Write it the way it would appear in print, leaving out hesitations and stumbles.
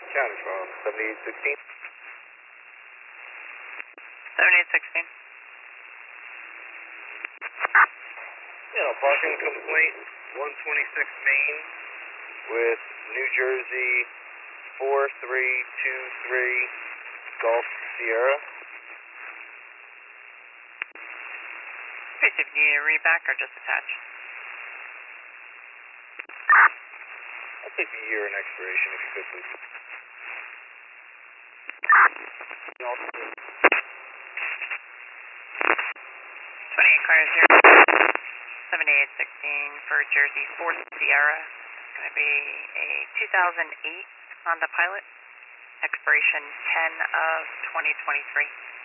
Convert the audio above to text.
County from 7816. 7816. Yeah, parking complaint 126 Main with New Jersey 4323 Golf Sierra. Okay, so if you need a read back or just attach? I'll take the year and expiration if you could, please. 28 cars here. 7816 for Jersey 4th Sierra. It's going to be a 2008 Honda Pilot. Expiration 10 of 2023.